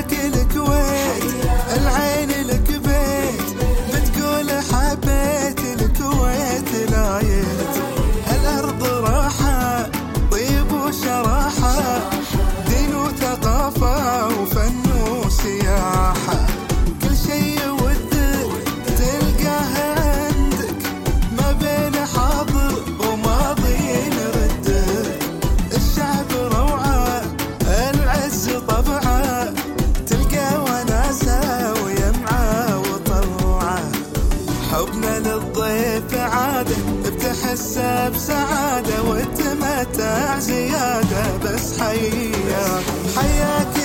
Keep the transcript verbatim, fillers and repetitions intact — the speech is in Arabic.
حياك الكويت، العين لك بيت، بتقول حبيت الكويت لايت. الأرض راحة طيب وشراحة، دين وثقافة وفن وسياحة، كل شي ودك تلقاه عندك، ما بين حاضر وماضي نردك. الشعب روعة العز طبعه، تلقى وناسة ويمعة وطوعة. حبنا للضيف عادة بتحسه بسعادة، وتمتع زيادة بس حياك حياك